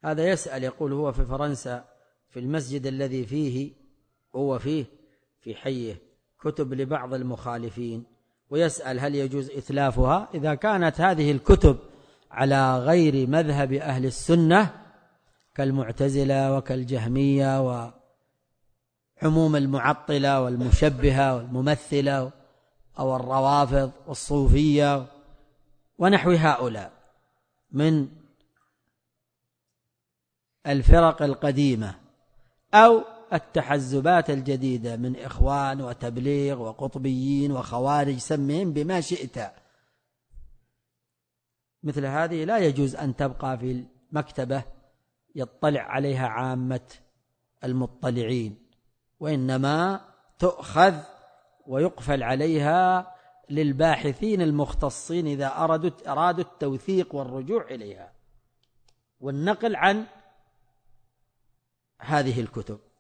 هذا يسأل يقول هو في فرنسا في المسجد الذي فيه هو فيه في حيه كتب لبعض المخالفين، ويسأل هل يجوز إتلافها إذا كانت هذه الكتب على غير مذهب أهل السنة كالمعتزلة وكالجهمية وعموم المعطلة والمشبهة والممثلة أو الروافض والصوفية ونحو هؤلاء من الفرق القديمة، أو التحزبات الجديدة من إخوان وتبليغ وقطبيين وخوارج، سمهم بما شئت، مثل هذه لا يجوز أن تبقى في المكتبة يطلع عليها عامة المطلعين، وإنما تؤخذ ويقفل عليها للباحثين المختصين إذا أرادوا التوثيق والرجوع إليها والنقل عن هذه الكتب.